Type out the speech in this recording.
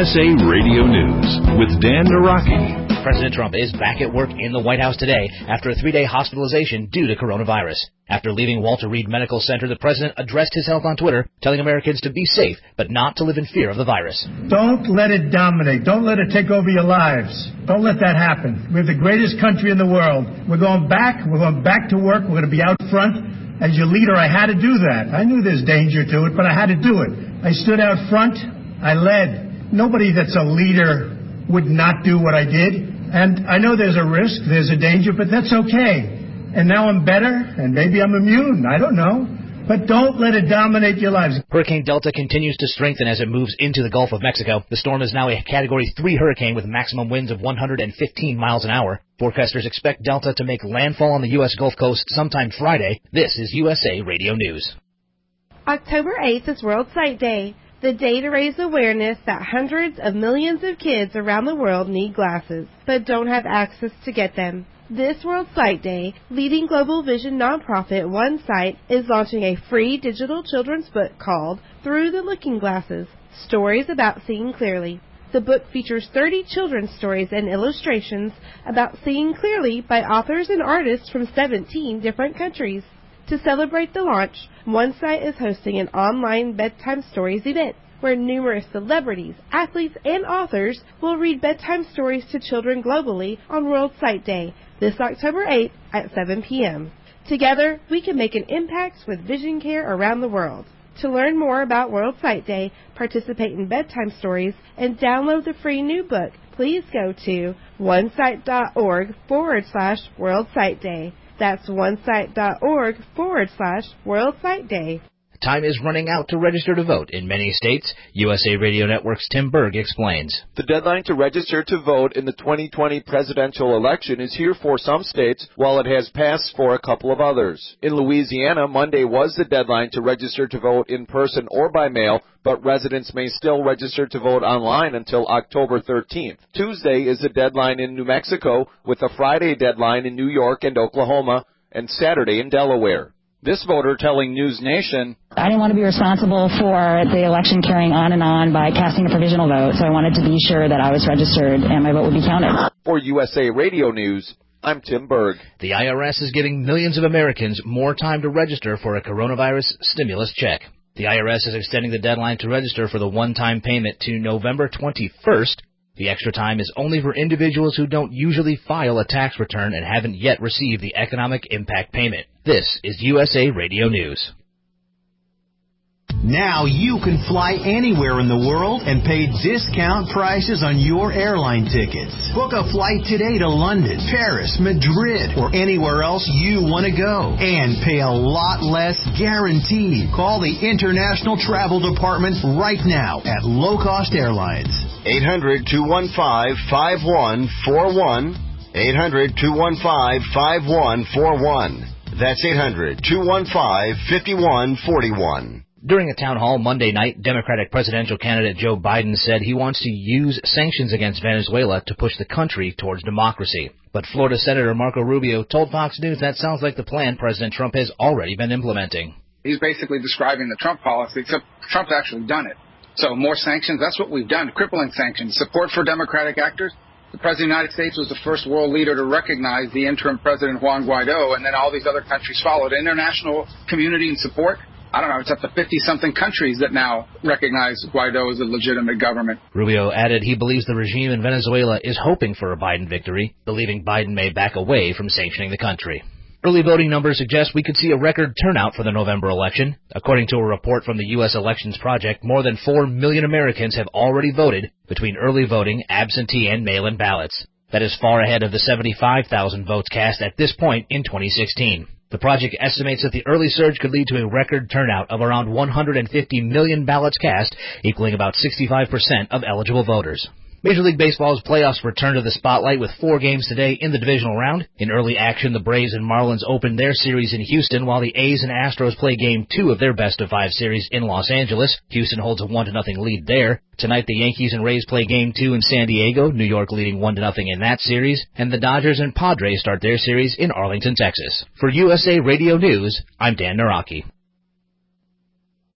USA Radio News with Dan Naraki. President Trump is back at work in the White House today after a 3-day hospitalization due to coronavirus. After leaving Walter Reed Medical Center, the president addressed his health on Twitter, telling Americans to be safe, but not to live in fear of the virus. Don't let it dominate. Don't let it take over your lives. Don't let that happen. We're the greatest country in the world. We're going back. We're going back to work. We're going to be out front. As your leader, I had to do that. I knew there's danger to it, but I had to do it. I stood out front. I led. Nobody that's a leader would not do what I did. And I know there's a risk, there's a danger, but that's okay. And now I'm better, and maybe I'm immune. I don't know. But don't let it dominate your lives. Hurricane Delta continues to strengthen as it moves into the Gulf of Mexico. The storm is now a Category 3 hurricane with maximum winds of 115 miles an hour. Forecasters expect Delta to make landfall on the U.S. Gulf Coast sometime Friday. This is USA Radio News. October 8th is World Sight Day, the day to raise awareness that hundreds of millions of kids around the world need glasses, but don't have access to get them. This World Sight Day, leading global vision nonprofit One Sight is launching a free digital children's book called Through the Looking Glasses, Stories About Seeing Clearly. The book features 30 children's stories and illustrations about seeing clearly by authors and artists from 17 different countries. To celebrate the launch, One Sight is hosting an online bedtime stories event where numerous celebrities, athletes, and authors will read bedtime stories to children globally on World Sight Day this October 8th at 7 p.m. Together, we can make an impact with vision care around the world. To learn more about World Sight Day, participate in bedtime stories, and download the free new book, please go to onesight.org/World Sight Day. That's onesight.org/World Sight Day. Time is running out to register to vote in many states. USA Radio Network's Tim Berg explains. The deadline to register to vote in the 2020 presidential election is here for some states, while it has passed for a couple of others. In Louisiana, Monday was the deadline to register to vote in person or by mail, but residents may still register to vote online until October 13th. Tuesday is the deadline in New Mexico, with a Friday deadline in New York and Oklahoma, and Saturday in Delaware. This voter telling News Nation, I didn't want to be responsible for the election carrying on by casting a provisional vote, so I wanted to be sure that I was registered and my vote would be counted. For USA Radio News, I'm Tim Berg. The IRS is giving millions of Americans more time to register for a coronavirus stimulus check. The IRS is extending the deadline to register for the one-time payment to November 21st. The extra time is only for individuals who don't usually file a tax return and haven't yet received the economic impact payment. This is USA Radio News. Now you can fly anywhere in the world and pay discount prices on your airline tickets. Book a flight today to London, Paris, Madrid, or anywhere else you want to go. And pay a lot less guaranteed. Call the International Travel Department right now at Low Cost Airlines. 800-215-5141. 800-215-5141. That's 800-215-5141. During a town hall Monday night, Democratic presidential candidate Joe Biden said he wants to use sanctions against Venezuela to push the country towards democracy. But Florida Senator Marco Rubio told Fox News that sounds like the plan President Trump has already been implementing. He's basically describing the Trump policy, except Trump's actually done it. So more sanctions, that's what we've done, crippling sanctions. Support for Democratic actors. The President of the United States was the first world leader to recognize the interim President Juan Guaido, and then all these other countries followed. International community and support. I don't know, it's up to 50-something countries that now recognize Guaido as a legitimate government. Rubio added he believes the regime in Venezuela is hoping for a Biden victory, believing Biden may back away from sanctioning the country. Early voting numbers suggest we could see a record turnout for the November election. According to a report from the U.S. Elections Project, more than 4 million Americans have already voted between early voting, absentee, and mail-in ballots. That is far ahead of the 75,000 votes cast at this point in 2016. The project estimates that the early surge could lead to a record turnout of around 150 million ballots cast, equaling about 65% of eligible voters. Major League Baseball's playoffs return to the spotlight with 4 games today in the divisional round. In early action, the Braves and Marlins opened their series in Houston, while the A's and Astros play Game 2 of their best-of-5 series in Los Angeles. Houston holds a 1-0 lead there. Tonight, the Yankees and Rays play Game 2 in San Diego, New York leading 1-0 in that series, and the Dodgers and Padres start their series in Arlington, Texas. For USA Radio News, I'm Dan Naraki.